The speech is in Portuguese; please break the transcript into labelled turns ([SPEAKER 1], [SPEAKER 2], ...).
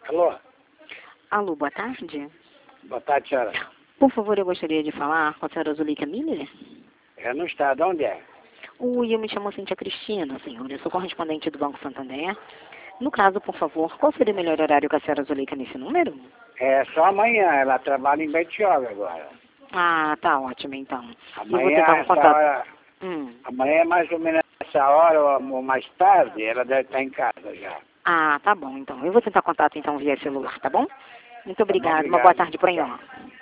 [SPEAKER 1] Alô?
[SPEAKER 2] Alô, boa tarde.
[SPEAKER 1] Boa tarde, senhora.
[SPEAKER 2] Por favor, eu gostaria de falar com a senhora Zuleika Miller.
[SPEAKER 1] É no estado, onde é?
[SPEAKER 2] Oi, eu me chamo Cíntia Cristina, senhor. Eu sou correspondente do Banco Santander. No caso, por favor, qual seria o melhor horário com a senhora Zuleika nesse número?
[SPEAKER 1] É só amanhã, ela trabalha em Betioga agora.
[SPEAKER 2] Ah, tá ótimo, então. Eu vou
[SPEAKER 1] Amanhã,
[SPEAKER 2] tentar um
[SPEAKER 1] essa
[SPEAKER 2] contato.
[SPEAKER 1] hora, amanhã mais ou menos essa hora ou mais tarde, ela deve estar em casa já.
[SPEAKER 2] Ah, tá bom, então. Eu vou tentar contato, então, via celular, tá bom? Muito
[SPEAKER 1] Tá bom,
[SPEAKER 2] obrigada. Uma boa
[SPEAKER 1] obrigado.
[SPEAKER 2] tarde para
[SPEAKER 1] Tchau.
[SPEAKER 2] senhor.